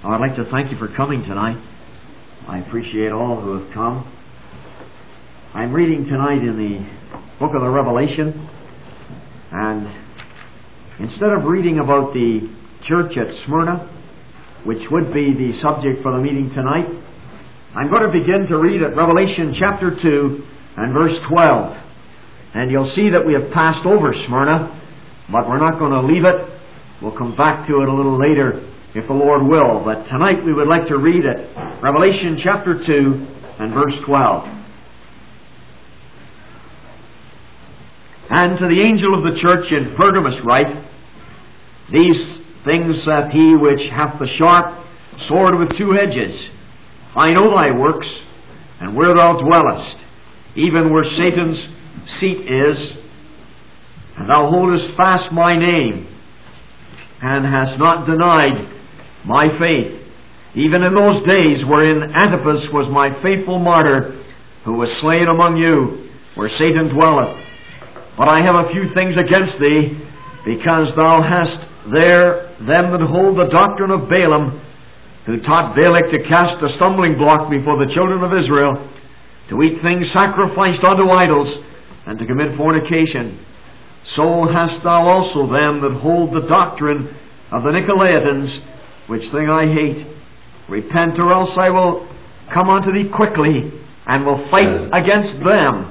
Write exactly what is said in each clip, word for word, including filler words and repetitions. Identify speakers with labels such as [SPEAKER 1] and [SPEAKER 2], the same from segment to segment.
[SPEAKER 1] I'd like to thank you for coming tonight. I appreciate all who have come. I'm reading tonight in the book of the Revelation, and instead of reading about the church at Smyrna, which would be the subject for the meeting tonight, I'm going to begin to read at Revelation chapter two and verse twelve. And you'll see that we have passed over Smyrna, but we're not going to leave it. We'll come back to it a little later if the Lord will. But tonight we would like to read at Revelation chapter two and verse twelve. And to the angel of the church in Pergamos write, These things saith he which hath the sharp sword with two edges. I know thy works, and where thou dwellest, even where Satan's seat is, and thou holdest fast my name, and hast not denied my faith, even in those days wherein Antipas was my faithful martyr, who was slain among you, where Satan dwelleth. But I have a few things against thee, because thou hast there them that hold the doctrine of Balaam, who taught Balak to cast a stumbling block before the children of Israel, to eat things sacrificed unto idols, and to commit fornication. So hast thou also them that hold the doctrine of the Nicolaitans, which thing I hate. Repent, or else I will come unto thee quickly, and will fight against them.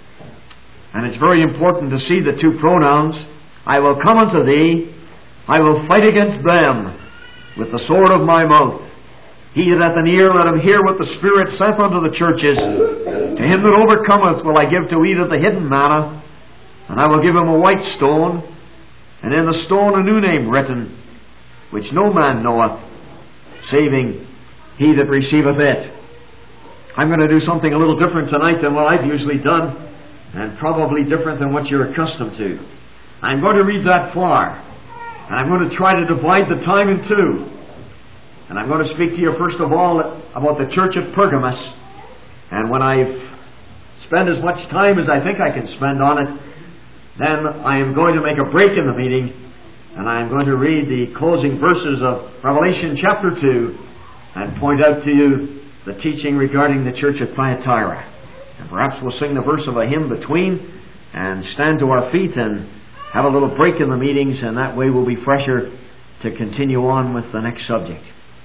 [SPEAKER 1] And it's very important to see the two pronouns. I will come unto thee, I will fight against them with the sword of my mouth. He that hath an ear, let him hear what the Spirit saith unto the churches. To him that overcometh will I give to eat of the hidden manna, and I will give him a white stone, and in the stone a new name written, which no man knoweth, saving he that receiveth it. I'm going to do something a little different tonight than what I've usually done, and probably different than what you're accustomed to. I'm going to read that far, and I'm going to try to divide the time in two. And I'm going to speak to you first of all about the church at Pergamos. And when I've spent as much time as I think I can spend on it, then I am going to make a break in the meeting, and I am going to read the closing verses of Revelation chapter two and point out to you the teaching regarding the church at Thyatira. And perhaps we'll sing the verse of a hymn between and stand to our feet and have a little break in the meetings, and that way we'll be fresher to continue on with the next subject.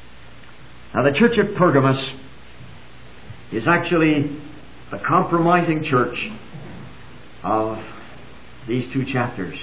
[SPEAKER 1] Now, the church at Pergamos is actually the compromising church of these two chapters.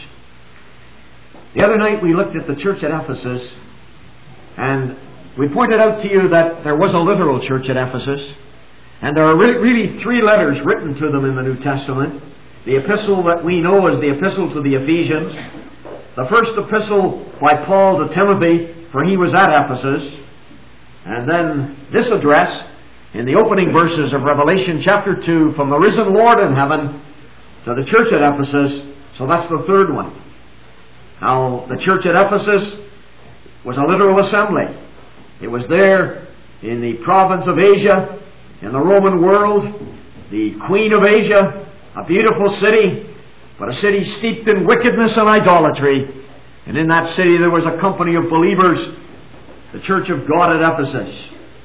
[SPEAKER 1] The other night we looked at the church at Ephesus, and we pointed out to you that there was a literal church at Ephesus, and there are re- really three letters written to them in the New Testament. The epistle that we know is the epistle to the Ephesians, the first epistle by Paul to Timothy, for he was at Ephesus, and then this address in the opening verses of Revelation chapter two, from the risen Lord in heaven to the church at Ephesus. So that's the third one. Now, the church at Ephesus was a literal assembly. It was there in the province of Asia, in the Roman world, the queen of Asia, a beautiful city, but a city steeped in wickedness and idolatry. And in that city there was a company of believers, the church of God at Ephesus.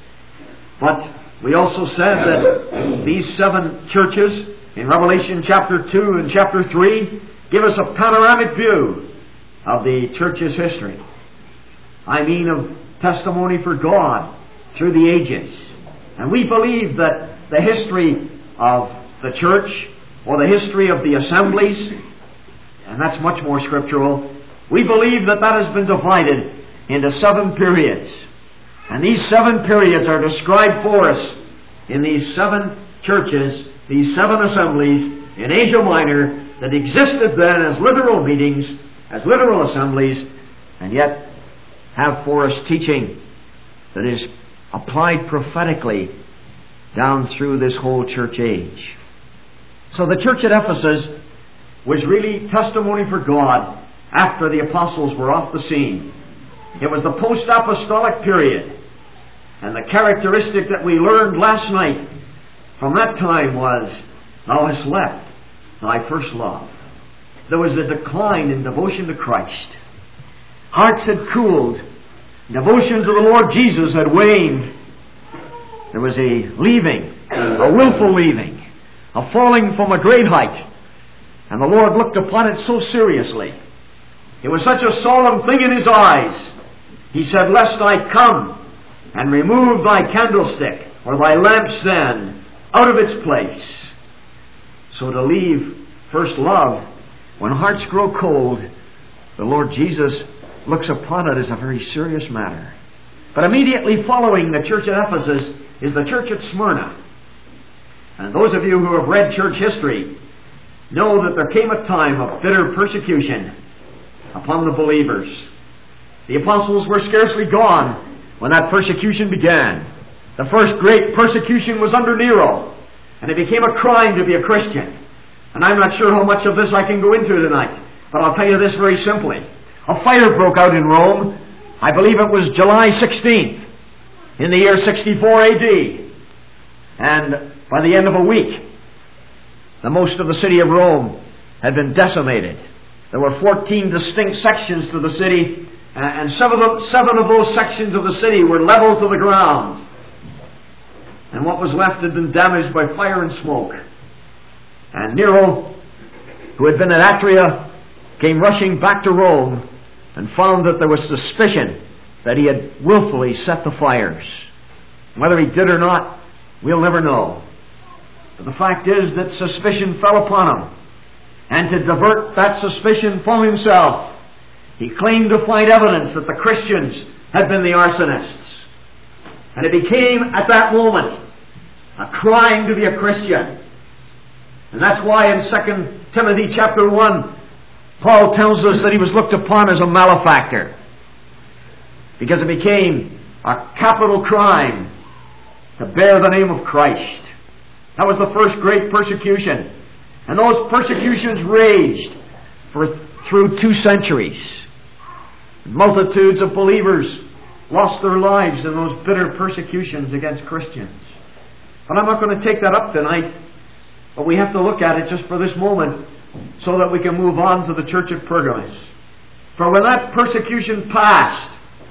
[SPEAKER 1] But we also said that these seven churches in Revelation chapter two and chapter three give us a panoramic view of the church's history. I mean of testimony for God through the ages. And we believe that the history of the church, or the history of the assemblies, and that's much more scriptural, we believe that that has been divided into seven periods. And these seven periods are described for us in these seven churches, these seven assemblies in Asia Minor that existed then as literal meetings, as literal assemblies, and yet have for us teaching that is applied prophetically down through this whole church age. So the church at Ephesus was really testimony for God after the apostles were off the scene. It was the post-apostolic period. And the characteristic that we learned last night from that time was, thou hast left thy first love. There was a decline in devotion to Christ. Hearts had cooled. Devotion to the Lord Jesus had waned. There was a leaving, a willful leaving, a falling from a great height. And the Lord looked upon it so seriously. It was such a solemn thing in His eyes. He said, "Lest I come and remove thy candlestick or thy lampstand out of its place." So to leave first love, when hearts grow cold, the Lord Jesus looks upon it as a very serious matter. But immediately following the church at Ephesus is the church at Smyrna. And those of you who have read church history know that there came a time of bitter persecution upon the believers. The apostles were scarcely gone when that persecution began. The first great persecution was under Nero, and it became a crime to be a Christian. And I'm not sure how much of this I can go into tonight, but I'll tell you this very simply. A fire broke out in Rome. I believe it was July sixteenth in the year sixty-four A D. And by the end of a week, the most of the city of Rome had been decimated. There were fourteen distinct sections to the city, and seven of, seven of those sections of the city were leveled to the ground. And what was left had been damaged by fire and smoke. And Nero, who had been at Atria, came rushing back to Rome and found that there was suspicion that he had willfully set the fires. Whether he did or not, we'll never know. But the fact is that suspicion fell upon him. And to divert that suspicion from himself, he claimed to find evidence that the Christians had been the arsonists. And it became, at that moment, a crime to be a Christian. And that's why in Second Timothy chapter one, Paul tells us that he was looked upon as a malefactor, because it became a capital crime to bear the name of Christ. That was the first great persecution. And those persecutions raged for through two centuries. Multitudes of believers lost their lives in those bitter persecutions against Christians. But I'm not going to take that up tonight, but we have to look at it just for this moment so that we can move on to the church at Pergamos. For when that persecution passed,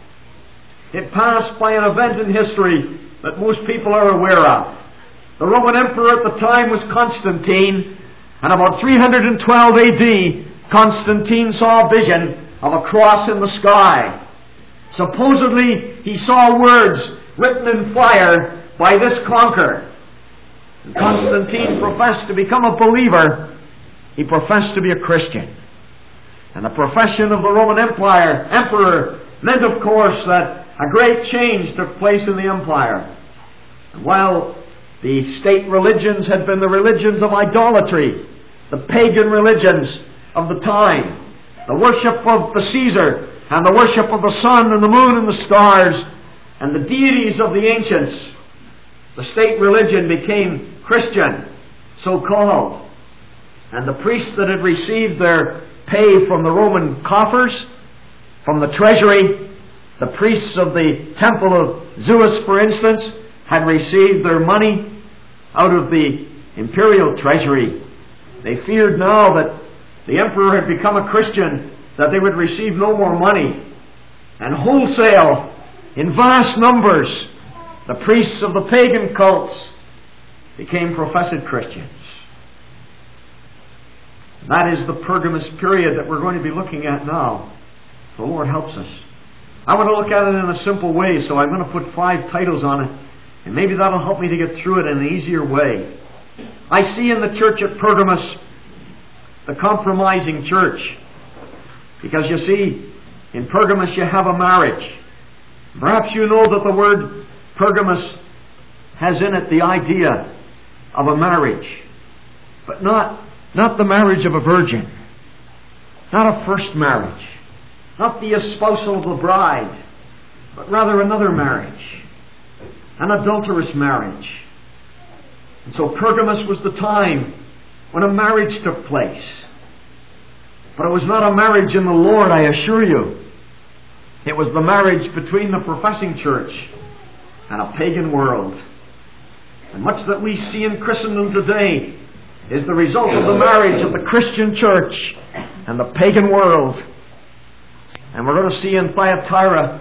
[SPEAKER 1] it passed by an event in history that most people are aware of. The Roman emperor at the time was Constantine, and about three hundred twelve A D, Constantine saw a vision of a cross in the sky. Supposedly, he saw words written in fire by this conqueror. And Constantine professed to become a believer. He professed to be a Christian. And the profession of the Roman Empire, emperor meant, of course, that a great change took place in the empire. And while the state religions had been the religions of idolatry, the pagan religions of the time, the worship of the Caesar, and the worship of the sun and the moon and the stars, and the deities of the ancients, the state religion became Christian, so-called. And the priests that had received their pay from the Roman coffers, from the treasury, the priests of the temple of Zeus, for instance, had received their money out of the imperial treasury. They feared now that the emperor had become a Christian, that they would receive no more money. And wholesale, in vast numbers, the priests of the pagan cults became professed Christians. And that is the Pergamos period that we're going to be looking at now. The Lord helps us. I want to look at it in a simple way, so I'm going to put five titles on it, and maybe that'll help me to get through it in an easier way. I see in the church at Pergamos the compromising church. Because you see, in Pergamos you have a marriage. Perhaps you know that the word Pergamos has in it the idea of a marriage. But not, not the marriage of a virgin. Not a first marriage. Not the espousal of the bride. But rather another marriage. An adulterous marriage. And so Pergamos was the time when a marriage took place. But it was not a marriage in the Lord, I assure you. It was the marriage between the professing church and a pagan world. And much that we see in Christendom today is the result of the marriage of the Christian church and the pagan world. And we're going to see in Thyatira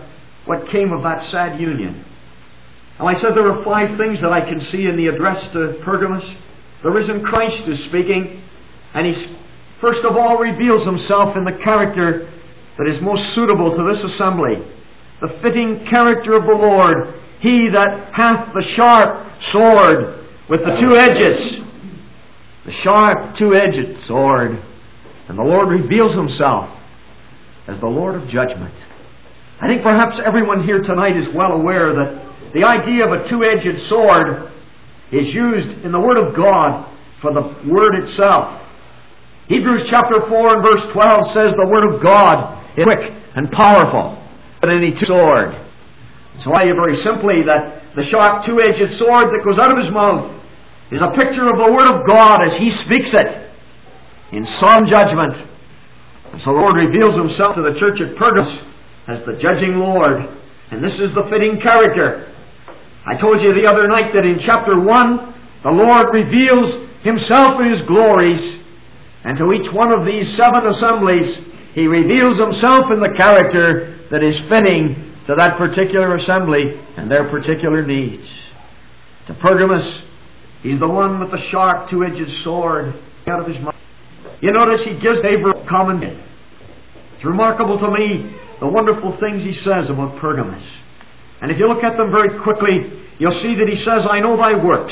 [SPEAKER 1] what came of that sad union. And I said there are five things that I can see in the address to Pergamos. The risen Christ is speaking, and He first of all reveals Himself in the character that is most suitable to this assembly. The fitting character of the Lord, He that hath the sharp sword with the two edges. The sharp two-edged sword. And the Lord reveals Himself as the Lord of judgment. I think perhaps everyone here tonight is well aware that the idea of a two-edged sword is used in the Word of God for the Word itself. Hebrews chapter four and verse twelve says the Word of God is quick and powerful than any sword. So I say very simply that the sharp two-edged sword that goes out of His mouth is a picture of the Word of God as He speaks it in solemn judgment. And so the Lord reveals Himself to the church at Pergamos as the judging Lord. And this is the fitting character. I told you the other night that in chapter one, the Lord reveals Himself in His glories. And to each one of these seven assemblies, He reveals Himself in the character that is fitting to that particular assembly and their particular needs. To Pergamos, He's the one with the sharp two-edged sword out of His mouth. You notice He gives Abraham comment. It's remarkable to me the wonderful things He says about Pergamos. And if you look at them very quickly, you'll see that He says, I know thy works,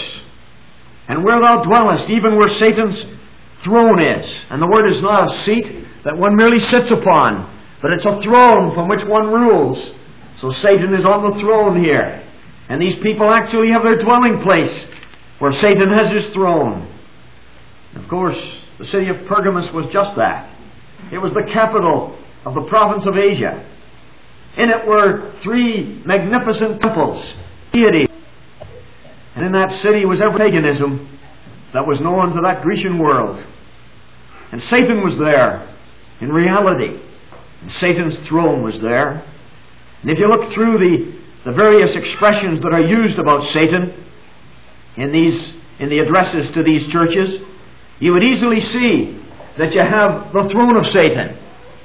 [SPEAKER 1] and where thou dwellest, even where Satan's throne is. And the word is not a seat that one merely sits upon, but it's a throne from which one rules. So Satan is on the throne here. And these people actually have their dwelling place where Satan has his throne. And of course, the city of Pergamos was just that. It was the capital of the province of Asia. In it were three magnificent temples, deities. And in that city was every paganism that was known to that Grecian world. And Satan was there in reality. And Satan's throne was there. And if you look through the, the various expressions that are used about Satan in these in the addresses to these churches, you would easily see that you have the throne of Satan.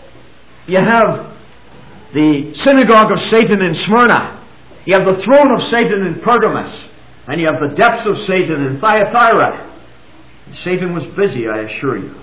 [SPEAKER 1] You have the synagogue of Satan in Smyrna. You have the throne of Satan in Pergamos. And you have the depths of Satan in Thyatira. And Satan was busy, I assure you.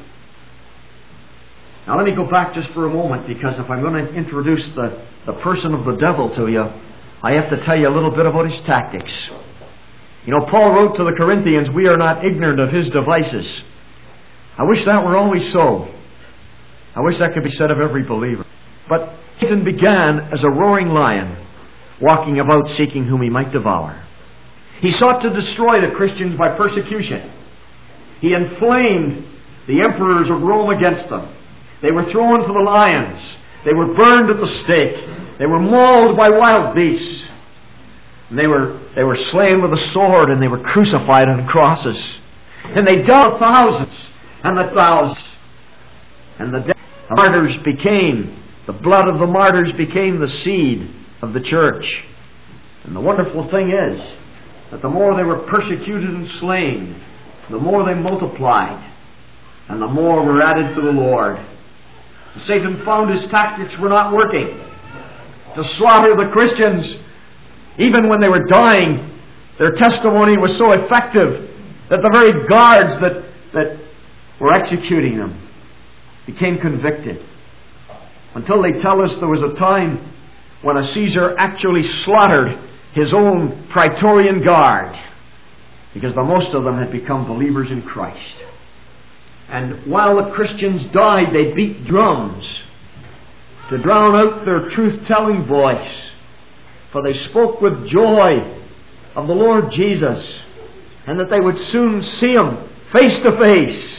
[SPEAKER 1] Now let me go back just for a moment, because if I'm going to introduce the, the person of the devil to you, I have to tell you a little bit about his tactics. You know, Paul wrote to the Corinthians, we are not ignorant of his devices. I wish that were always so. I wish that could be said of every believer. But Satan began as a roaring lion, walking about seeking whom he might devour. He sought to destroy the Christians by persecution. He inflamed the emperors of Rome against them. They were thrown to the lions. They were burned at the stake. They were mauled by wild beasts. And they were, they were slain with a sword, and they were crucified on crosses. And they died thousands and the thousands. And the death of martyrs became, the blood of the martyrs became the seed of the church. And the wonderful thing is that the more they were persecuted and slain, the more they multiplied, and the more were added to the Lord. And Satan found his tactics were not working. To slaughter the Christians, even when they were dying, their testimony was so effective that the very guards that, that were executing them became convicted. Until they tell us there was a time when a Caesar actually slaughtered his own Praetorian Guard, because the most of them had become believers in Christ. And while the Christians died, they beat drums to drown out their truth-telling voice, for they spoke with joy of the Lord Jesus, and that they would soon see Him face to face,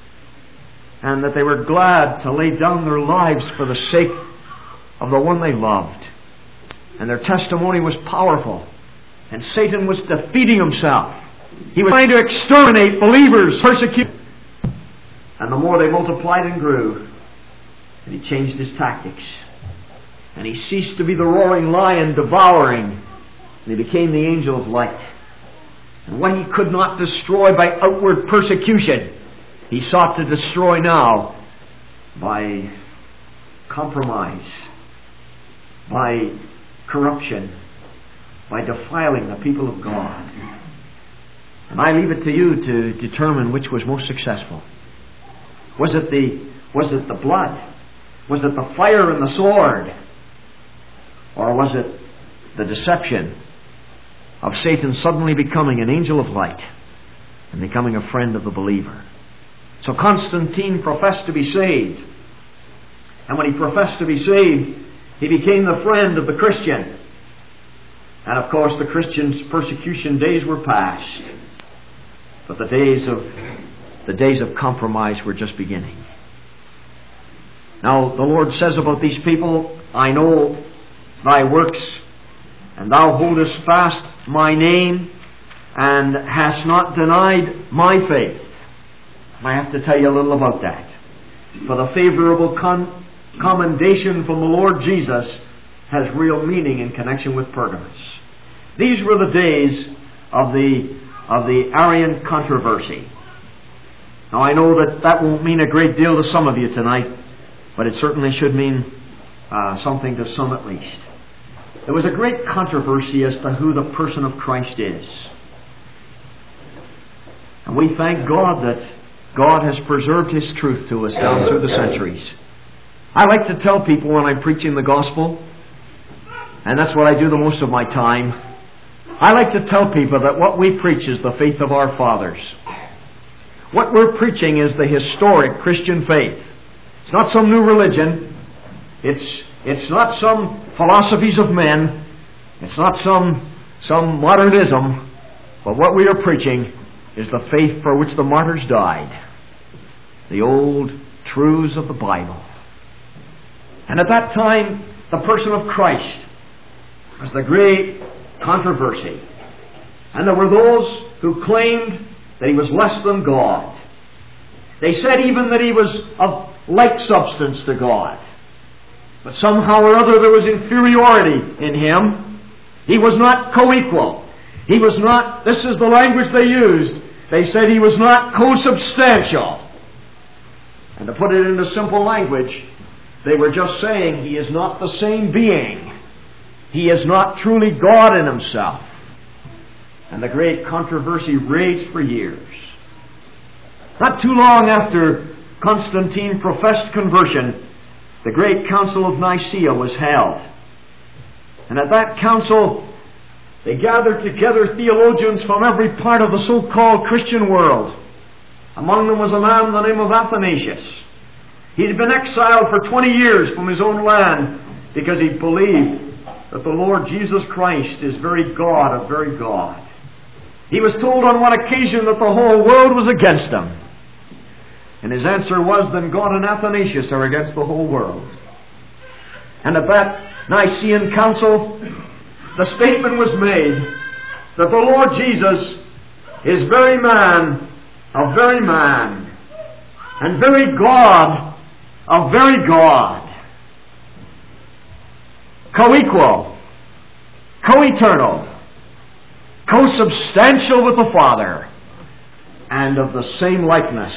[SPEAKER 1] and that they were glad to lay down their lives for the sake of the one they loved. And their testimony was powerful. And Satan was defeating himself. He was trying to exterminate believers, persecute. And the more they multiplied and grew, and he changed his tactics. And he ceased to be the roaring lion devouring, and he became the angel of light. And what he could not destroy by outward persecution, he sought to destroy now by compromise, by corruption by defiling the people of God. And I leave it to you to determine which was most successful. Was it the was it the blood? Was it the fire and the sword? Or was it the deception of Satan suddenly becoming an angel of light and becoming a friend of the believer? So Constantine professed to be saved. And when he professed to be saved, he became the friend of the Christian. And of course the Christian's persecution days were past. But the days of the days of compromise were just beginning. Now the Lord says about these people, I know thy works, and thou holdest fast my name, and hast not denied my faith. I have to tell you a little about that. For the favorable con- commendation from the Lord Jesus has real meaning in connection with Pergamos. These were the days of the of the Arian controversy. Now I know that that won't mean a great deal to some of you tonight, but it certainly should mean uh, something to some at least. There was a great controversy as to who the person of Christ is. And we thank God that God has preserved His truth to us down through the centuries. I like to tell people when I'm preaching the gospel, and that's what I do the most of my time, I like to tell people that what we preach is the faith of our fathers. What we're preaching is the historic Christian faith. It's not some new religion. It's it's not some philosophies of men. It's not some some modernism. But what we are preaching is the faith for which the martyrs died. The old truths of the Bible. And at that time, the person of Christ was the great controversy. And there were those who claimed that He was less than God. They said even that He was of like substance to God. But somehow or other there was inferiority in Him. He was not co-equal. He was not, this is the language they used, they said He was not co-substantial. And to put it into simple language, they were just saying He is not the same being. He is not truly God in Himself. And the great controversy raged for years. Not too long after Constantine professed conversion, the great Council of Nicaea was held. And at that council, they gathered together theologians from every part of the so-called Christian world. Among them was a man by the name of Athanasius. He had been exiled for twenty years from his own land because he believed that the Lord Jesus Christ is very God of very God. He was told on one occasion that the whole world was against him. And his answer was, then God and Athanasius are against the whole world. And at that Nicene Council, the statement was made that the Lord Jesus is very man of very man, and very God of very God. Co-equal, co-eternal, co-substantial with the Father, and of the same likeness.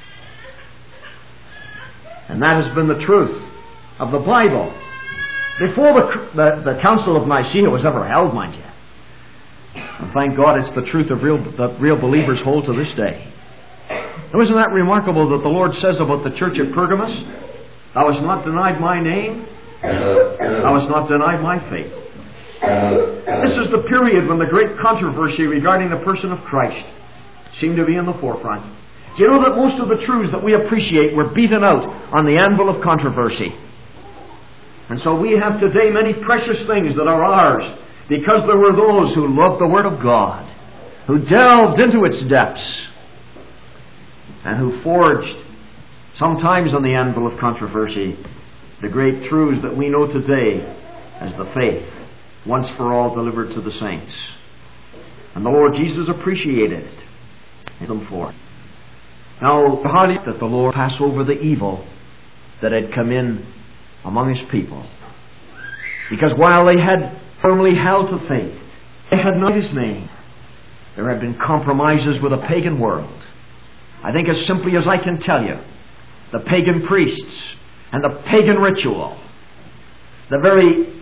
[SPEAKER 1] And that has been the truth of the Bible. Before the, the, the Council of Nicaea was ever held, mind you. And thank God it's the truth of real, that real believers hold to this day. Now, isn't that remarkable that the Lord says about the church at Pergamos, thou hast not denied my name, thou hast not denied my faith. This is the period when the great controversy regarding the person of Christ seemed to be in the forefront. Do you know that most of the truths that we appreciate were beaten out on the anvil of controversy? And so we have today many precious things that are ours because there were those who loved the Word of God, who delved into its depths, and who forged, sometimes on the anvil of controversy, the great truths that we know today as the faith, once for all delivered to the saints. And the Lord Jesus appreciated it. He them forth. Now, how did that the Lord pass over the evil that had come in among His people? Because while they had firmly held to faith, they had not His name. There had been compromises with a pagan world. I think as simply as I can tell you, the pagan priests and the pagan ritual, the very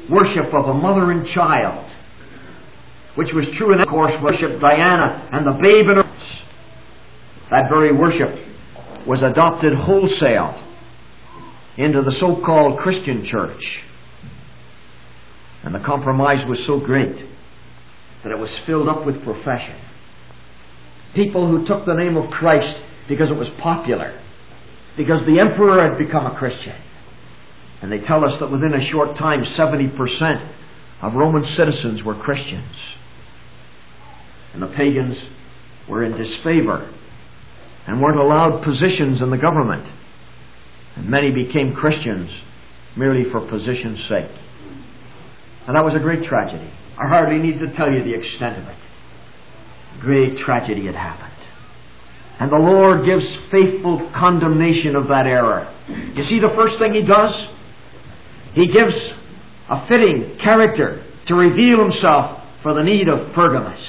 [SPEAKER 1] worship of a mother and child, which was true in, of course, worship Diana and the babe in her arms. That very worship was adopted wholesale into the so-called Christian church. And the compromise was so great that it was filled up with profession. People who took the name of Christ because it was popular, because the emperor had become a Christian. And they tell us that within a short time, seventy percent of Roman citizens were Christians. And the pagans were in disfavor and weren't allowed positions in the government. And many became Christians merely for position's sake. And that was a great tragedy. I hardly need to tell you the extent of it. Great tragedy had happened. And the Lord gives faithful condemnation of that error. You see, the first thing He does, He gives a fitting character to reveal Himself for the need of Pergamos.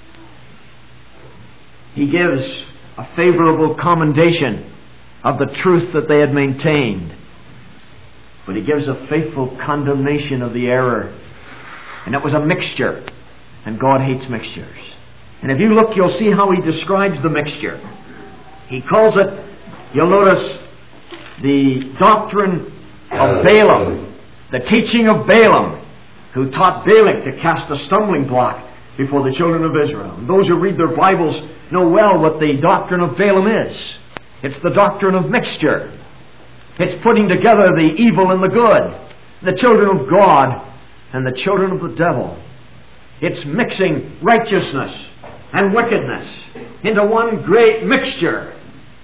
[SPEAKER 1] He gives a favorable commendation of the truth that they had maintained. But He gives a faithful condemnation of the error. And it was a mixture. And God hates mixtures. And if you look, you'll see how He describes the mixture. He calls it, you'll notice, the doctrine of Balaam, the teaching of Balaam, who taught Balak to cast a stumbling block before the children of Israel. And those who read their Bibles know well what the doctrine of Balaam is. It's the doctrine of mixture. It's putting together the evil and the good, the children of God and the children of the devil. It's mixing righteousness and wickedness into one great mixture.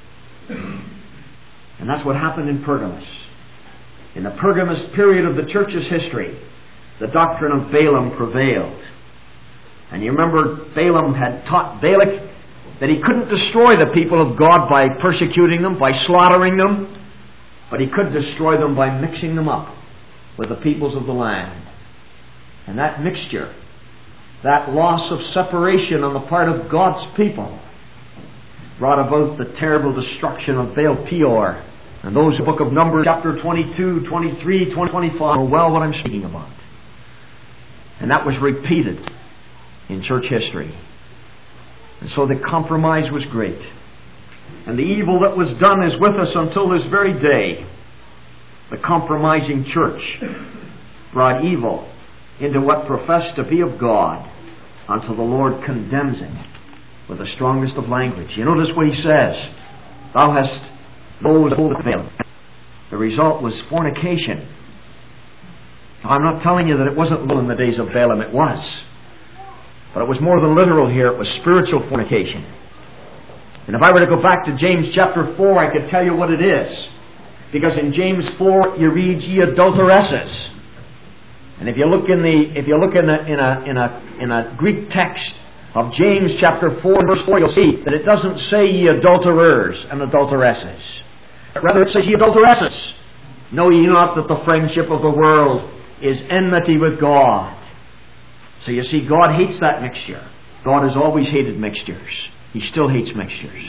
[SPEAKER 1] And that's what happened in Pergamos. In the Pergamos period of the church's history, the doctrine of Balaam prevailed. And you remember Balaam had taught Balak that he couldn't destroy the people of God by persecuting them, by slaughtering them, but he could destroy them by mixing them up with the peoples of the land. And that mixture, that loss of separation on the part of God's people, brought about the terrible destruction of Baal Peor. And those in the book of Numbers, chapter twenty-two, twenty-three, twenty-five, know well what I'm speaking about. And that was repeated in church history. And so the compromise was great. And the evil that was done is with us until this very day. The compromising church brought evil into what professed to be of God until the Lord condemns it with the strongest of language. You notice what He says. Thou hast those of Balaam. The result was fornication. Now, I'm not telling you that it wasn't literal in the days of Balaam. It was. But it was more than literal here. It was spiritual fornication. And if I were to go back to James chapter four, I could tell you what it is. Because in James four, you read, ye adulteresses. And if you look in the if you look in a in a in a in a Greek text of James chapter four verse four, you'll see that it doesn't say ye adulterers and adulteresses. Rather it says ye adulteresses. Know ye not that the friendship of the world is enmity with God? So you see, God hates that mixture. God has always hated mixtures. He still hates mixtures.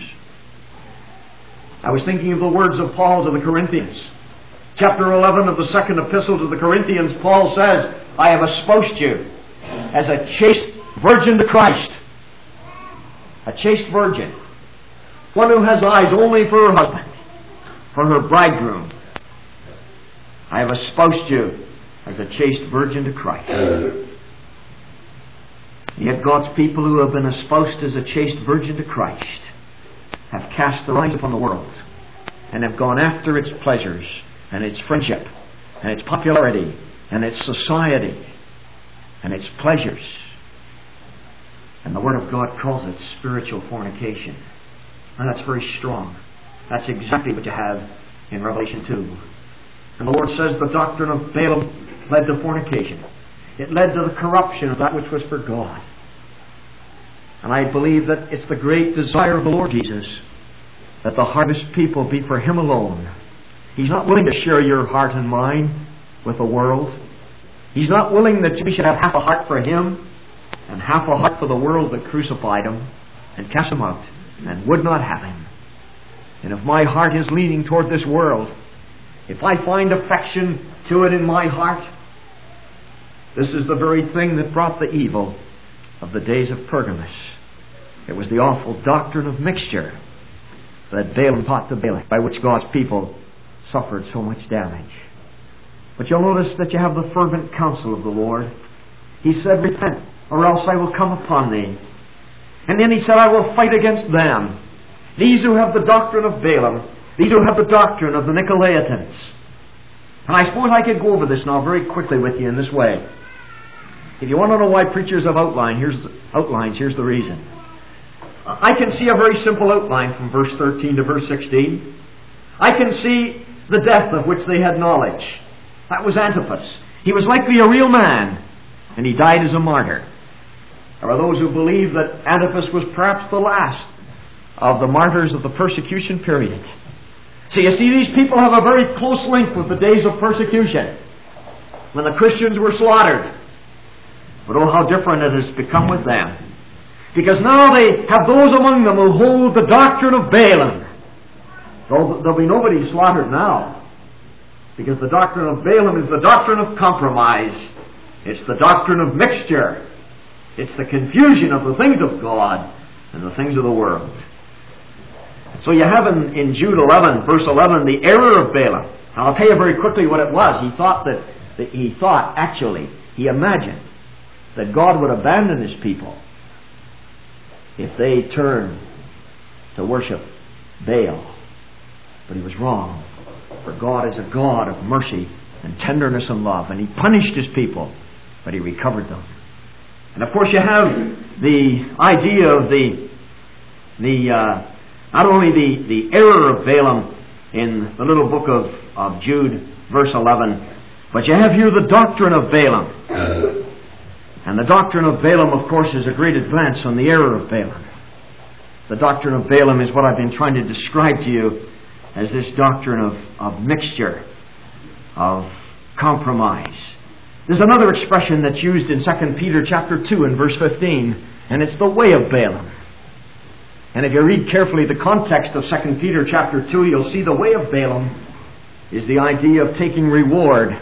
[SPEAKER 1] I was thinking of the words of Paul to the Corinthians. Chapter eleven of the second epistle to the Corinthians, Paul says, I have espoused you as a chaste virgin to Christ. A chaste virgin. One who has eyes only for her husband, for her bridegroom. I have espoused you as a chaste virgin to Christ. Yet God's people who have been espoused as a chaste virgin to Christ have cast their eyes upon the world and have gone after its pleasures and its friendship and its popularity and its society and its pleasures. And the Word of God calls it spiritual fornication. And that's very strong. That's exactly what you have in Revelation two. And the Lord says the doctrine of Balaam led to fornication. It led to the corruption of that which was for God. And I believe that it's the great desire of the Lord Jesus that the heart of His people be for Him alone. He's not willing to share your heart and mind with the world. He's not willing that we should have half a heart for Him and half a heart for the world that crucified Him and cast Him out and would not have Him. And if my heart is leaning toward this world, if I find affection to it in my heart, This is the very thing that brought the evil of the days of Pergamos. It was the awful doctrine of mixture that Balaam taught to Balak, by which God's people suffered so much damage. But you'll notice that you have the fervent counsel of the Lord. He said, repent, or else I will come upon thee. And then he said, I will fight against them. These who have the doctrine of Balaam, these who have the doctrine of the Nicolaitans. And I suppose I could go over this now very quickly with you in this way. If you want to know why preachers have outline, here's outlines, here's the reason. I can see a very simple outline from verse thirteen to verse sixteen. I can see the death of which they had knowledge. That was Antipas. He was likely a real man, and he died as a martyr. There are those who believe that Antipas was perhaps the last of the martyrs of the persecution period. So you see, these people have a very close link with the days of persecution, when the Christians were slaughtered. But oh, how different it has become with them. Because now they have those among them who hold the doctrine of Balaam. Though there'll be nobody slaughtered now. Because the doctrine of Balaam is the doctrine of compromise. It's the doctrine of mixture. It's the confusion of the things of God and the things of the world. So you have in, in Jude eleven, verse eleven, the error of Balaam. And I'll tell you very quickly what it was. He thought that, that he thought, actually, he imagined that God would abandon His people if they turned to worship Baal. But he was wrong. For God is a God of mercy and tenderness and love. And He punished His people, but He recovered them. And of course you have the idea of the, the uh, not only the, the error of Balaam in the little book of, of Jude, verse eleven, but you have here the doctrine of Balaam. And the doctrine of Balaam, of course, is a great advance on the error of Balaam. The doctrine of Balaam is what I've been trying to describe to you as this doctrine of, of mixture, of compromise. There's another expression that's used in Second Peter chapter two and verse fifteen, and it's the way of Balaam. And if you read carefully the context of Second Peter chapter two, you'll see the way of Balaam is the idea of taking reward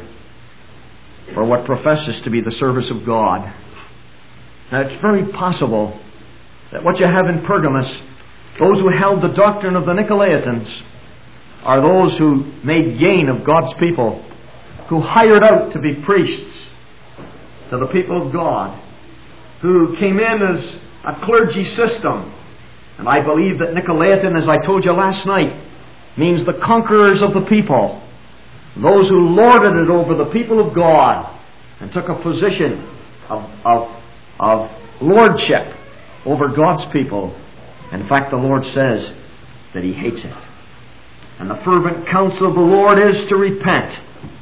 [SPEAKER 1] for what professes to be the service of God. Now, it's very possible that what you have in Pergamos, those who held the doctrine of the Nicolaitans, are those who made gain of God's people, who hired out to be priests to the people of God, who came in as a clergy system. And I believe that Nicolaitan, as I told you last night, means the conquerors of the people. Those who lorded it over the people of God and took a position of, of, of lordship over God's people. In fact, the Lord says that He hates it. And the fervent counsel of the Lord is to repent,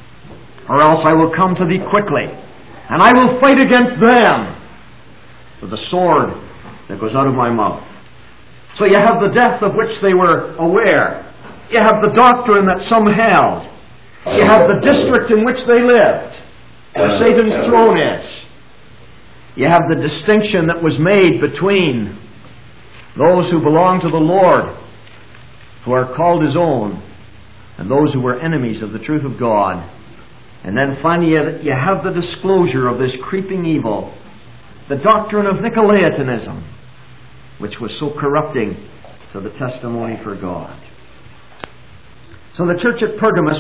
[SPEAKER 1] or else I will come to thee quickly, and I will fight against them with the sword that goes out of my mouth. So you have the death of which they were aware. You have the doctrine that some held. You have the district in which they lived, where Satan's throne is. You have the distinction that was made between those who belong to the Lord, who are called His own, and those who were enemies of the truth of God. And then finally you have the disclosure of this creeping evil, the doctrine of Nicolaitanism, which was so corrupting to the testimony for God. So the church at Pergamos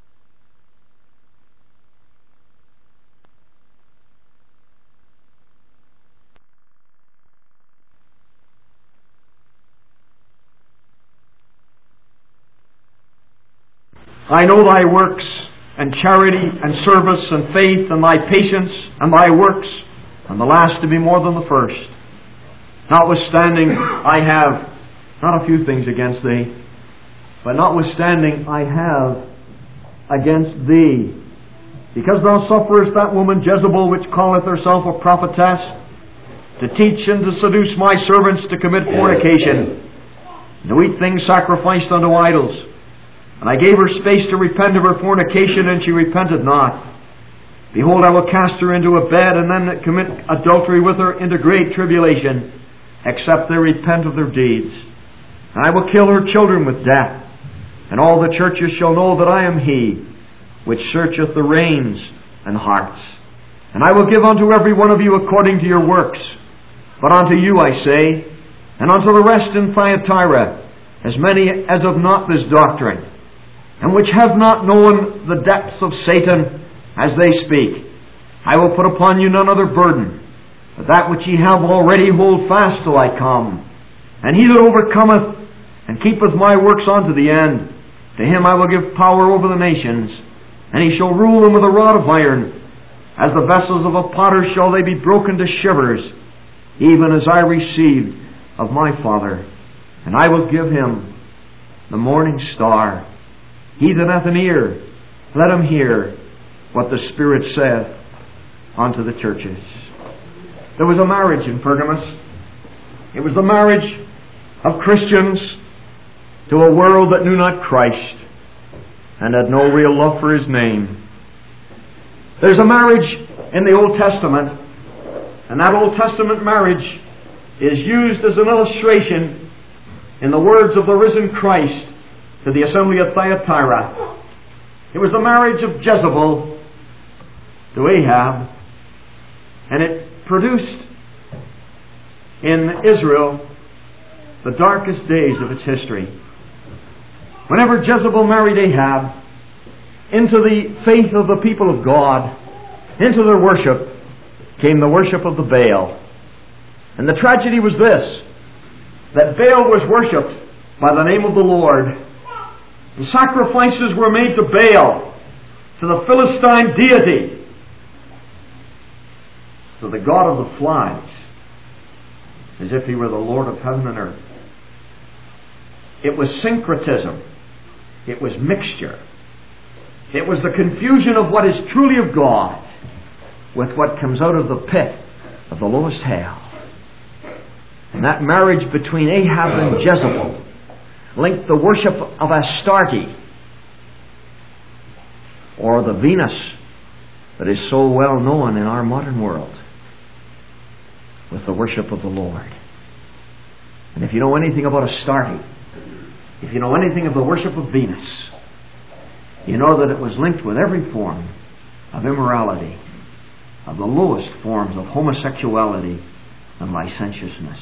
[SPEAKER 1] I know thy works, and charity, and service, and faith, and thy patience, and thy works, and the last to be more than the first. Notwithstanding, I have not a few things against thee, but notwithstanding, I have against thee, because thou sufferest that woman Jezebel, which calleth herself a prophetess, to teach and to seduce my servants to commit fornication, and to eat things sacrificed unto idols. And I gave her space to repent of her fornication, and she repented not. Behold, I will cast her into a bed, and them that commit adultery with her into great tribulation, except they repent of their deeds. And I will kill her children with death. And all the churches shall know that I am He which searcheth the reins and hearts. And I will give unto every one of you according to your works. But unto you I say, and unto the rest in Thyatira, as many as have not this doctrine, and which have not known the depths of Satan, as they speak, I will put upon you none other burden, but that which ye have already hold fast till I come. And he that overcometh, and keepeth my works unto the end, to him I will give power over the nations, and he shall rule them with a rod of iron. As the vessels of a potter shall they be broken to shivers, even as I received of my Father. And I will give him the morning star. He that hath an ear, let him hear what the Spirit saith unto the churches. There was a marriage in Pergamos. It was the marriage of Christians to a world that knew not Christ and had no real love for His name. There's a marriage in the Old Testament, and that Old Testament marriage is used as an illustration in the words of the risen Christ to the assembly of Thyatira. It was the marriage of Jezebel to Ahab, and it produced in Israel the darkest days of its history. Whenever Jezebel married Ahab into the faith of the people of God, into their worship, came the worship of the Baal. And the tragedy was this, that Baal was worshipped by the name of the Lord. The sacrifices were made to Baal, to the Philistine deity, to the god of the flies, as if he were the Lord of heaven and earth. It was syncretism. It was mixture. It was the confusion of what is truly of God with what comes out of the pit of the lowest hell. And that marriage between Ahab and Jezebel linked the worship of Astarte, or the Venus that is so well known in our modern world, with the worship of the Lord. And if you know anything about Astarte, if you know anything of the worship of Venus, you know that it was linked with every form of immorality, of the lowest forms of homosexuality and licentiousness.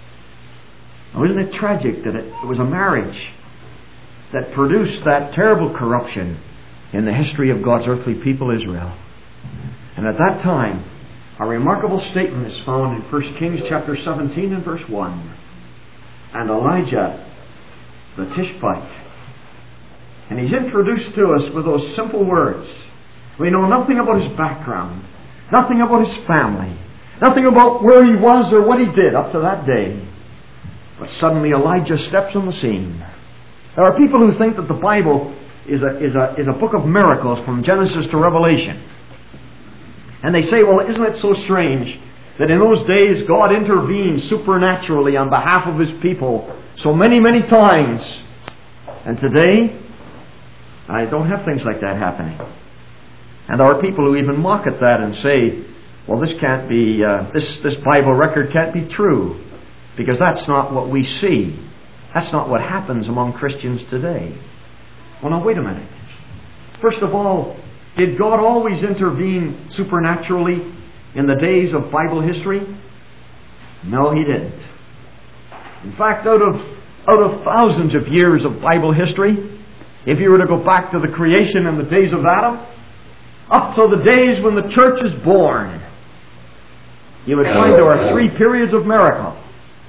[SPEAKER 1] Now, isn't it tragic that it, it was a marriage that produced that terrible corruption in the history of God's earthly people, Israel? And at that time, a remarkable statement is found in First Kings chapter seventeen and verse one. And Elijah the Tishbite. And he's introduced to us with those simple words. We know nothing about his background, nothing about his family, nothing about where he was or what he did up to that day. But suddenly Elijah steps on the scene. There are people who think that the Bible is a, is a, is a book of miracles from Genesis to Revelation. And they say, well, isn't it so strange that in those days God intervened supernaturally on behalf of His people so many, many times. And today, I don't have things like that happening. And there are people who even mock at that and say, well, this can't be, uh, this, this Bible record can't be true, because that's not what we see. That's not what happens among Christians today. Well, now, wait a minute. First of all, did God always intervene supernaturally in the days of Bible history? No, He didn't. In fact, out of, out of thousands of years of Bible history, if you were to go back to the creation in the days of Adam, up to the days when the church is born, you would find there are three periods of miracle.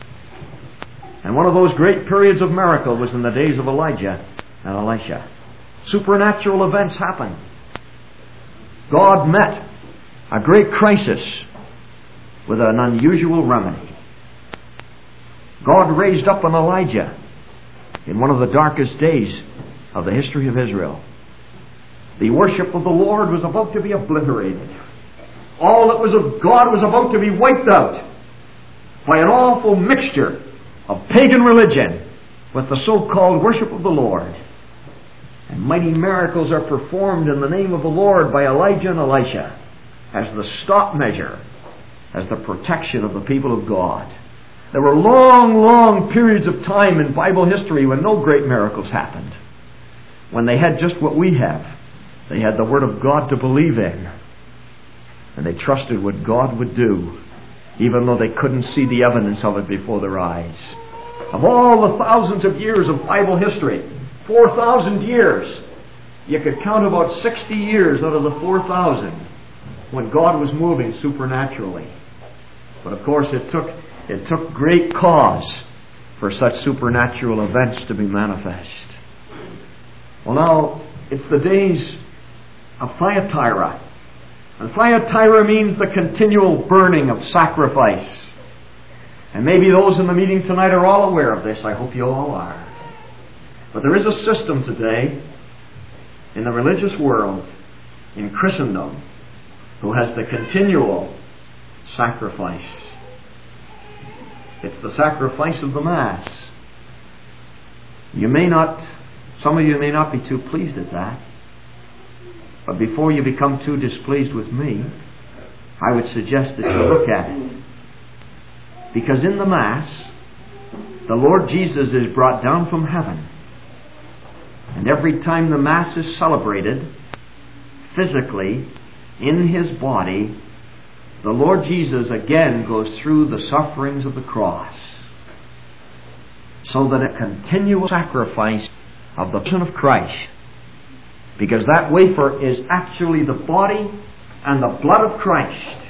[SPEAKER 1] And one of those great periods of miracle was in the days of Elijah and Elisha. Supernatural events happened. God met a great crisis with an unusual remedy. God raised up an Elijah in one of the darkest days of the history of Israel. The worship of the Lord was about to be obliterated. All that was of God was about to be wiped out by an awful mixture of pagan religion with the so-called worship of the Lord. And mighty miracles are performed in the name of the Lord by Elijah and Elisha as the stop measure, as the protection of the people of God. There were long, long periods of time in Bible history when no great miracles happened. When they had just what we have. They had the Word of God to believe in. And they trusted what God would do, even though they couldn't see the evidence of it before their eyes. Of all the thousands of years of Bible history, four thousand years, you could count about sixty years out of the four thousand when God was moving supernaturally. But of course it took, it took great cause for such supernatural events to be manifest. Well, now, it's the days of Thyatira. And Thyatira means the continual burning of sacrifice. And maybe those in the meeting tonight are all aware of this. I hope you all are. But there is a system today in the religious world, in Christendom, who has the continual sacrifice. It's the sacrifice of the Mass. You may not, some of you may not be too pleased at that. But before you become too displeased with me, I would suggest that you look at it. Because in the Mass, the Lord Jesus is brought down from heaven. And every time the Mass is celebrated, physically, in His body, the Lord Jesus again goes through the sufferings of the cross. So that a continual sacrifice of the person of Christ, because that wafer is actually the body and the blood of Christ.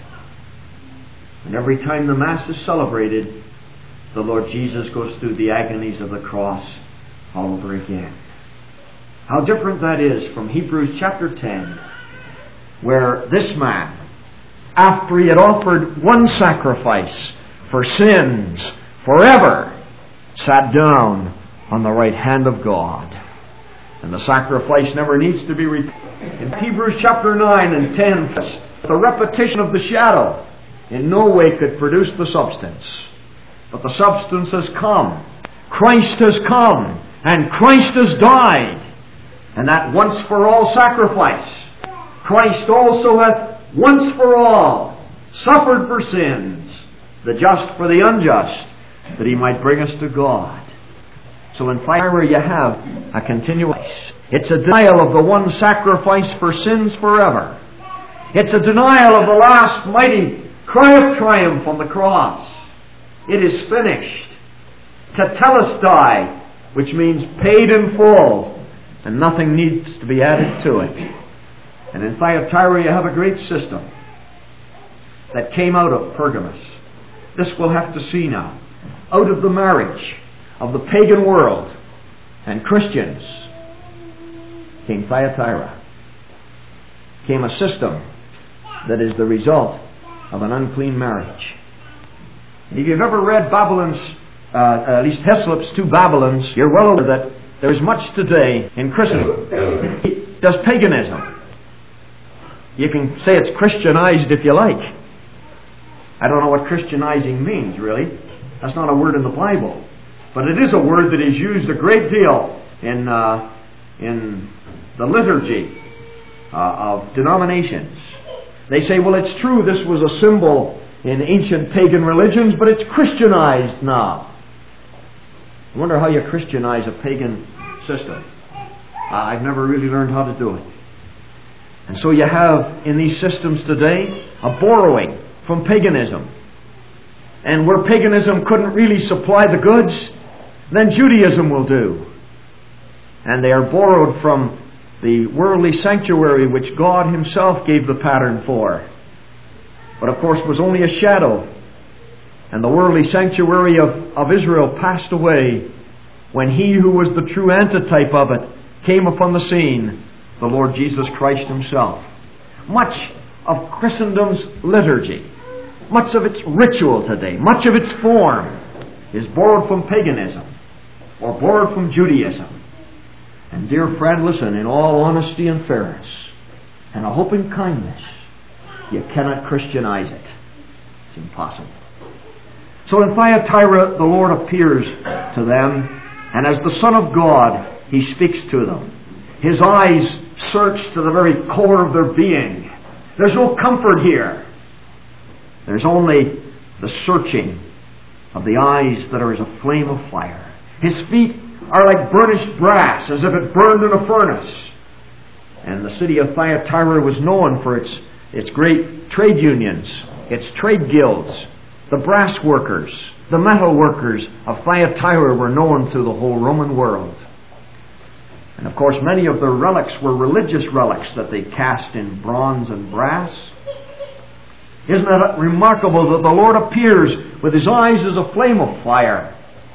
[SPEAKER 1] And every time the Mass is celebrated, the Lord Jesus goes through the agonies of the cross all over again. How different that is from Hebrews chapter ten, where this man, after he had offered one sacrifice for sins forever, sat down on the right hand of God. And the sacrifice never needs to be repeated. In Hebrews chapter nine and ten, the repetition of the shadow in no way could produce the substance. But the substance has come. Christ has come. And Christ has died. And that once for all sacrifice, Christ also hath once for all suffered for sins, the just for the unjust, that He might bring us to God. So in Thyatira you have a continuation. It's a denial of the one sacrifice for sins forever. It's a denial of the last mighty cry of triumph on the cross. It is finished. Tetelestai, which means paid in full, and nothing needs to be added to it. And in Thyatira you have a great system that came out of Pergamos. This we'll have to see now. Out of the marriage of the pagan world and Christians came Thyatira. Came a system that is the result of an unclean marriage. If you've ever read Babylon's, uh, at least Heslop's Two Babylons, you're well aware that there is much today in Christendom. Does paganism. You can say it's Christianized if you like. I don't know what Christianizing means, really. That's not a word in the Bible. But it is a word that is used a great deal in uh, in the liturgy uh, of denominations. They say, well, it's true this was a symbol in ancient pagan religions, but it's Christianized now. I wonder how you Christianize a pagan system. Uh, I've never really learned how to do it. And so you have in these systems today a borrowing from paganism. And where paganism couldn't really supply the goods, then Judaism will do. And they are borrowed from the worldly sanctuary which God Himself gave the pattern for. But of course it was only a shadow. And the worldly sanctuary of, of Israel passed away when He who was the true antitype of it came upon the scene, the Lord Jesus Christ Himself. Much of Christendom's liturgy, much of its ritual today, much of its form is borrowed from paganism or borrowed from Judaism. And dear friend, listen, in all honesty and fairness and a hope and kindness, you cannot Christianize it. It's impossible. So in Thyatira, the Lord appears to them, and as the Son of God, He speaks to them. His eyes search to the very core of their being. There's no comfort here. There's only the searching of the eyes that are as a flame of fire. His feet are like burnished brass, as if it burned in a furnace. And the city of Thyatira was known for its its great trade unions, its trade guilds, the brass workers, the metal workers of Thyatira were known through the whole Roman world. And of course, many of their relics were religious relics that they cast in bronze and brass. Isn't it remarkable that the Lord appears with His eyes as a flame of fire?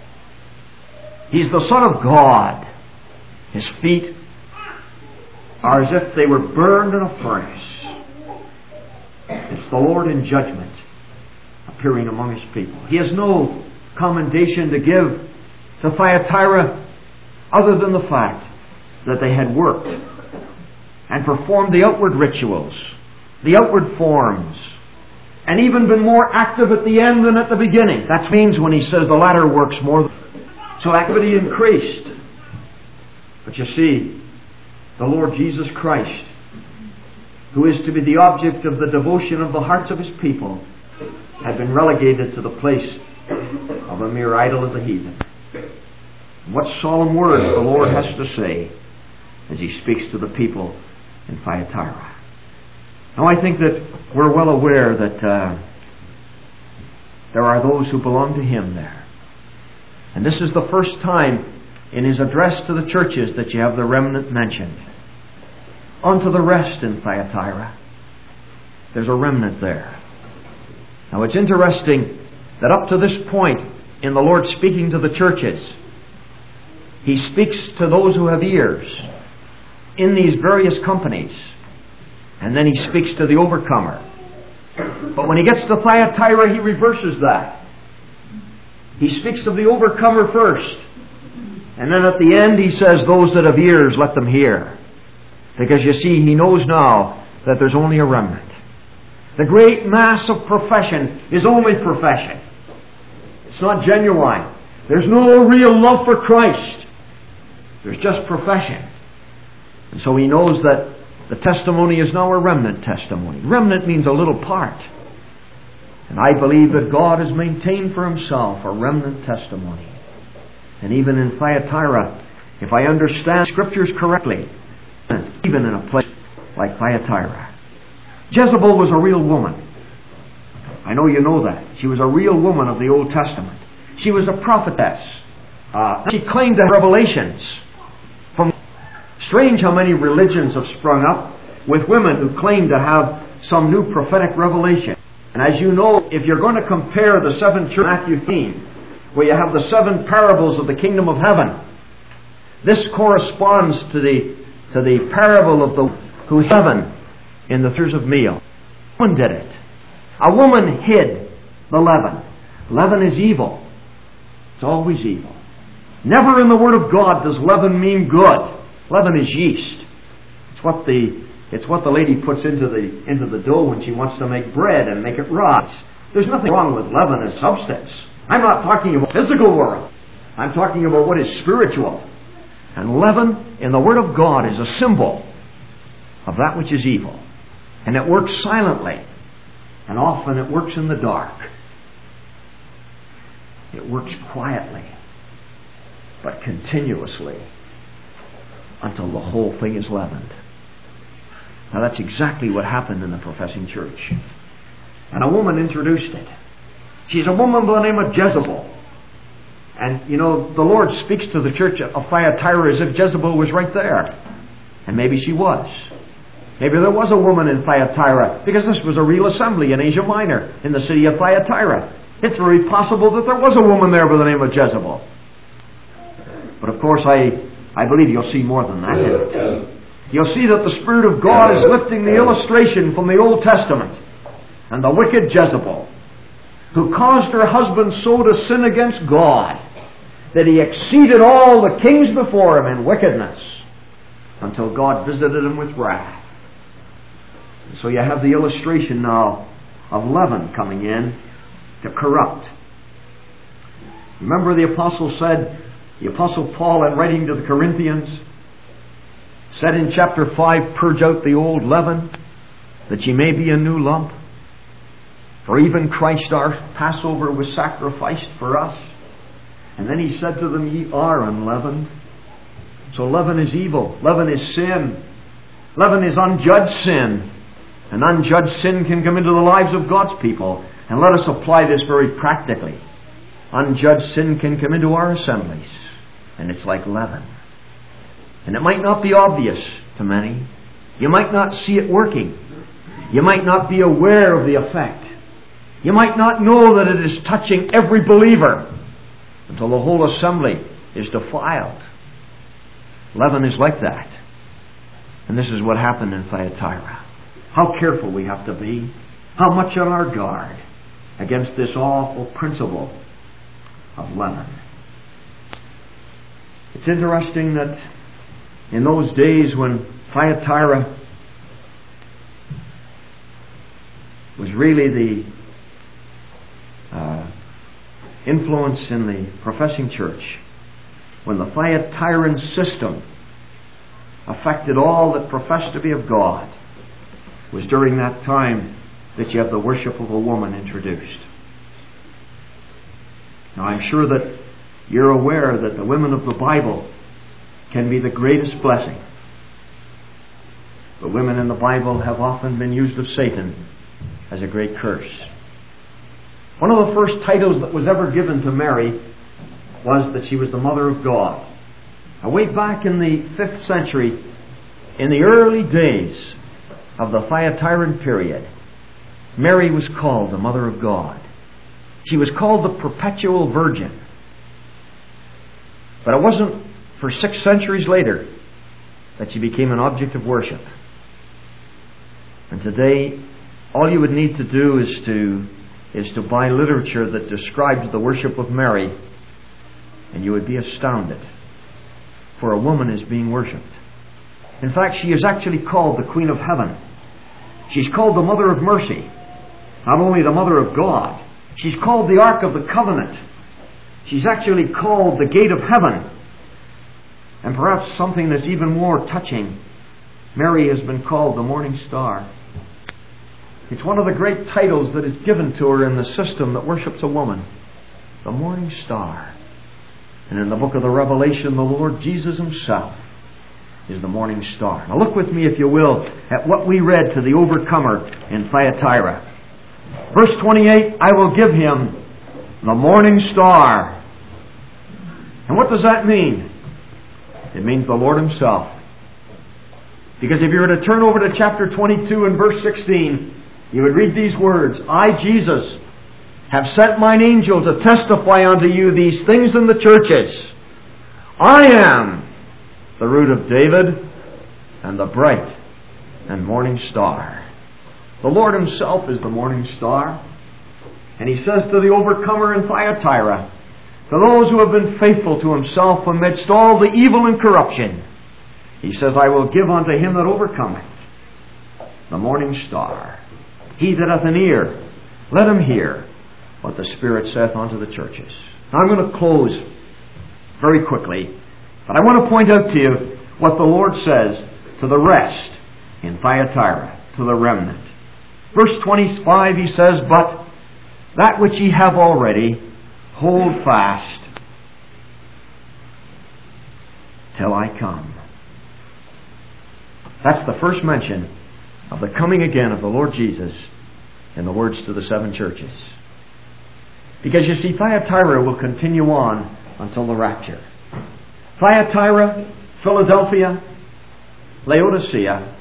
[SPEAKER 1] He's the Son of God. His feet are as if they were burned in a furnace. It's the Lord in judgment appearing among His people. He has no commendation to give to Thyatira other than the fact that they had worked and performed the outward rituals, the outward forms, and even been more active at the end than at the beginning. That means when He says the latter works more. So activity increased. But you see, the Lord Jesus Christ, who is to be the object of the devotion of the hearts of His people, had been relegated to the place of a mere idol of the heathen. What solemn words the Lord has to say as He speaks to the people in Thyatira. Now I think that we're well aware that uh, there are those who belong to Him there. And this is the first time in His address to the churches that you have the remnant mentioned. Unto the rest in Thyatira. There's a remnant there. Now it's interesting that up to this point in the Lord speaking to the churches, He speaks to those who have ears in these various companies. And then He speaks to the overcomer. But when He gets to Thyatira, He reverses that. He speaks of the overcomer first. And then at the end He says, those that have ears, let them hear. Because you see, He knows now that there's only a remnant. The great mass of profession is only profession. It's not genuine. There's no real love for Christ. There's just profession. And so He knows that the testimony is now a remnant testimony. Remnant means a little part. And I believe that God has maintained for Himself a remnant testimony. And even in Thyatira, if I understand Scriptures correctly, even in a place like Thyatira, Jezebel was a real woman. I know you know that. She was a real woman of the Old Testament. She was a prophetess. Uh, she claimed to have revelations. From strange how many religions have sprung up with women who claim to have some new prophetic revelation. And as you know, if you're going to compare the seven churches, Matthew fifteen, where you have the seven parables of the kingdom of heaven, this corresponds to the to the parable of the who heaven in the thirst of meal. A woman did it. A woman hid the leaven. Leaven is evil. It's always evil. Never in the Word of God does leaven mean good. Leaven is yeast. It's what the it's what the lady puts into the into the dough when she wants to make bread and make it rise. There's nothing wrong with leaven as substance. I'm not talking about the physical world. I'm talking about what is spiritual. And leaven in the Word of God is a symbol of that which is evil. And it works silently. And often it works in the dark. It works quietly, but continuously, until the whole thing is leavened. Now that's exactly what happened in the professing church. And a woman introduced it. She's a woman by the name of Jezebel. And, you know, the Lord speaks to the church of Thyatira as if Jezebel was right there. And maybe she was. Maybe there was a woman in Thyatira, because this was a real assembly in Asia Minor, in the city of Thyatira. It's very possible that there was a woman there by the name of Jezebel. But of course, I, I believe you'll see more than that. You'll see that the Spirit of God is lifting the illustration from the Old Testament. And the wicked Jezebel, who caused her husband so to sin against God, that he exceeded all the kings before him in wickedness, until God visited him with wrath. So you have the illustration now of leaven coming in to corrupt. Remember the apostle said, the apostle Paul in writing to the Corinthians, said in chapter five, purge out the old leaven, that ye may be a new lump. For even Christ our Passover was sacrificed for us. And then he said to them, ye are unleavened. So leaven is evil. Leaven is sin. Leaven is unjudged sin. and unjudged sin can come into the lives of God's people. And let us apply this very practically. Unjudged sin can come into our assemblies, and it's like leaven. And it might not be obvious to many. You might not see it working. You might not be aware of the effect. You might not know that it is touching every believer until the whole assembly is defiled. Leaven is like that. And this is what happened in Thyatira. How careful we have to be. How much on our guard against this awful principle of leaven. It's interesting that in those days when Thyatira was really the uh, influence in the professing church, when the Thyatiran system affected all that professed to be of God, was during that time that you have the worship of a woman introduced. Now I'm sure that you're aware that the women of the Bible can be the greatest blessing. The women in the Bible have often been used of Satan as a great curse. One of the first titles that was ever given to Mary was that she was the Mother of God. Now, way back in the fifth century, in the early days of the Thyatiran period, Mary was called the Mother of God. She was called the Perpetual Virgin. But it wasn't for six centuries later that she became an object of worship. And today, all you would need to do is to is to buy literature that describes the worship of Mary, and you would be astounded. For a woman is being worshipped. In fact, she is actually called the Queen of Heaven. She's called the Mother of Mercy. Not only the Mother of God, she's called the Ark of the Covenant. She's actually called the Gate of Heaven. And perhaps something that's even more touching, Mary has been called the Morning Star. It's one of the great titles that is given to her in the system that worships a woman. The Morning Star. And in the book of the Revelation, the Lord Jesus Himself is the Morning Star. Now look with me, if you will, at what we read to the overcomer in Thyatira. Verse twenty-eight, I will give him the Morning Star. And what does that mean? It means the Lord Himself. Because if you were to turn over to chapter twenty-two and verse sixteen, you would read these words, I, Jesus, have sent mine angel to testify unto you these things in the churches. I am the root of David and the bright and morning star. The Lord Himself is the morning star. And He says to the overcomer in Thyatira, to those who have been faithful to Himself amidst all the evil and corruption, He says, I will give unto him that overcometh the morning star. He that hath an ear, let him hear what the Spirit saith unto the churches. Now I'm going to close very quickly, but I want to point out to you what the Lord says to the rest in Thyatira, to the remnant. Verse twenty-five, He says, but that which ye have already, hold fast till I come. That's the first mention of the coming again of the Lord Jesus in the words to the seven churches. Because you see, Thyatira will continue on until the rapture. Thyatira, Philadelphia, Laodicea,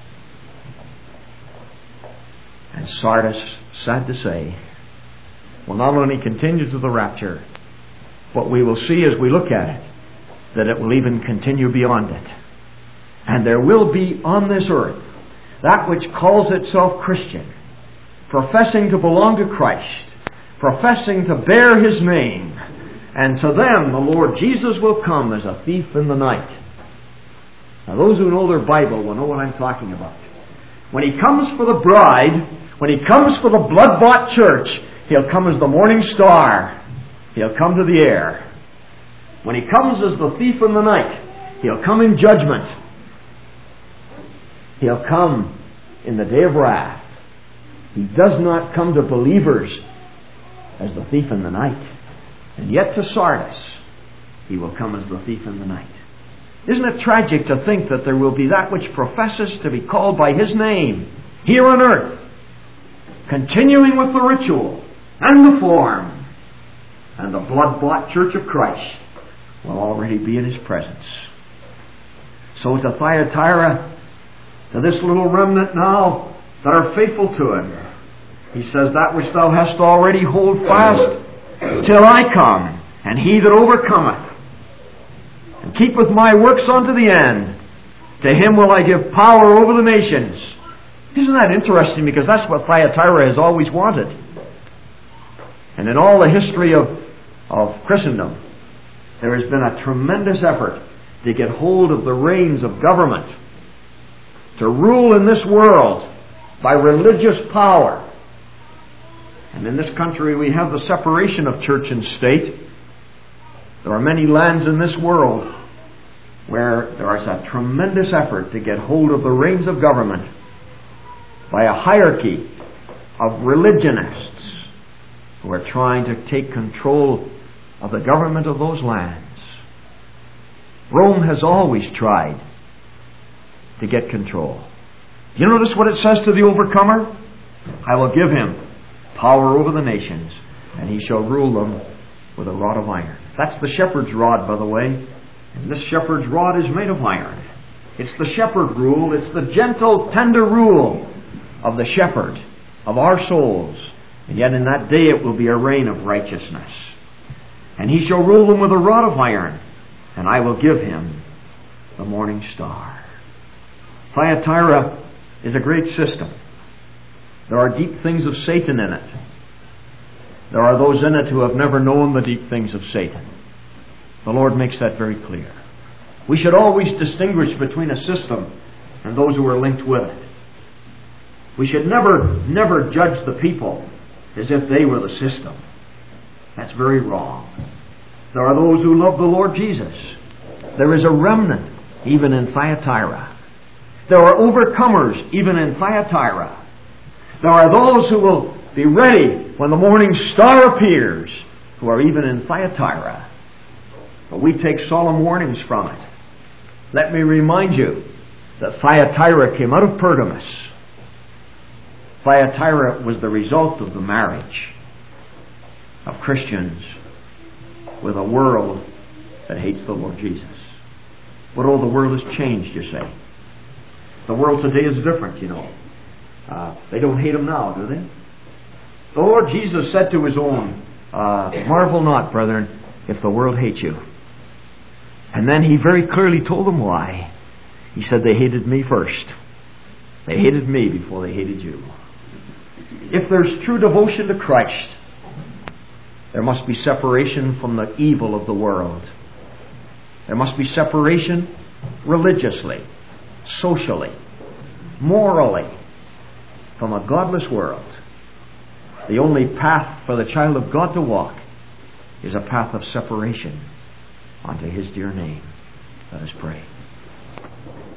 [SPEAKER 1] and Sardis, sad to say, will not only continue to the rapture, but we will see as we look at it that it will even continue beyond it. And there will be on this earth that which calls itself Christian, professing to belong to Christ, professing to bear His name, and to them the Lord Jesus will come as a thief in the night. Now those who know their Bible will know what I'm talking about. When He comes for the bride, when He comes for the blood-bought church, He'll come as the morning star. He'll come to the air. When He comes as the thief in the night, He'll come in judgment. He'll come in the day of wrath. He does not come to believers as the thief in the night. And yet to Sardis, He will come as the thief in the night. Isn't it tragic to think that there will be that which professes to be called by His name, here on earth, continuing with the ritual and the form, and the blood-bought church of Christ will already be in His presence. So to Thyatira, to this little remnant now that are faithful to Him, He says, that which thou hast already hold fast till I come, and he that overcometh and keepeth my works unto the end, to him will I give power over the nations. Isn't that interesting? Because that's what Thyatira has always wanted. And in all the history of, of Christendom, there has been a tremendous effort to get hold of the reins of government, to rule in this world by religious power. And in this country we have the separation of church and state. There are many lands in this world where there is a tremendous effort to get hold of the reins of government by a hierarchy of religionists who are trying to take control of the government of those lands. Rome has always tried to get control. Do you notice what it says to the overcomer? I will give him power over the nations, and he shall rule them with a rod of iron. That's the shepherd's rod, by the way. And this shepherd's rod is made of iron. It's the shepherd rule. It's the gentle, tender rule of the shepherd of our souls. And yet in that day it will be a reign of righteousness. And he shall rule them with a rod of iron, and I will give him the morning star. Thyatira is a great system. There are deep things of Satan in it. There are those in it who have never known the deep things of Satan. The Lord makes that very clear. We should always distinguish between a system and those who are linked with it. We should never, never judge the people as if they were the system. That's very wrong. There are those who love the Lord Jesus. There is a remnant even in Thyatira. There are overcomers even in Thyatira. There are those who will be ready when the morning star appears, who are even in Thyatira. But we take solemn warnings from it. Let me remind you that Thyatira came out of Pergamos. Thyatira was the result of the marriage of Christians with a world that hates the Lord Jesus. But oh, the world has changed, you say. The world today is different, you know. Uh, they don't hate him now, do they? The Lord Jesus said to his own, uh, marvel not, brethren, if the world hates you. And then he very clearly told them why. He said they hated me first. They hated me before they hated you. If there's true devotion to Christ, there must be separation from the evil of the world. There must be separation religiously, socially, morally, from a godless world. The only path for the child of God to walk is a path of separation unto His dear name. Let us pray.